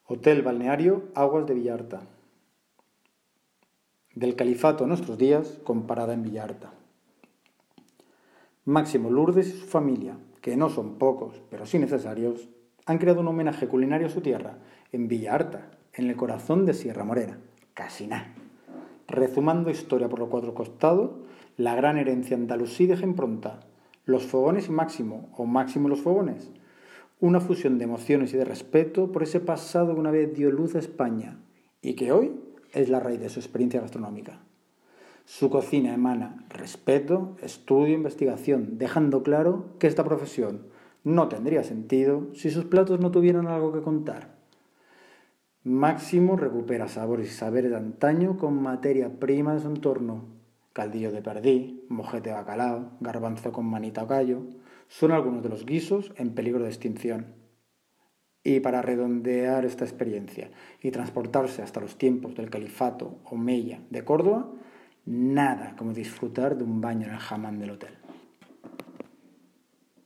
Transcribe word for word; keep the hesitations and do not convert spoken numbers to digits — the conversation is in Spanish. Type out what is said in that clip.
Hotel Balneario Aguas de Villarta. Del califato a nuestros días, comparada en Villarta. Máximo Lourdes y su familia, que no son pocos, pero sí necesarios, han creado un homenaje culinario a su tierra, en Villarta, en el corazón de Sierra Morena. Casi nada. Rezumando historia por los cuatro costados, la gran herencia andalusí deja impronta. Los fogones y Máximo, o Máximo y los fogones. Una fusión de emociones y de respeto por ese pasado que una vez dio luz a España y que hoy es la raíz de su experiencia gastronómica. Su cocina emana respeto, estudio e investigación, dejando claro que esta profesión no tendría sentido si sus platos no tuvieran algo que contar. Máximo recupera sabores y saberes de antaño con materia prima de su entorno. Caldillo de perdí, mojete de bacalao, garbanzo con manita o callo, son algunos de los guisos en peligro de extinción. Y para redondear esta experiencia y transportarse hasta los tiempos del califato omeya de Córdoba, nada como disfrutar de un baño en el hammam del hotel.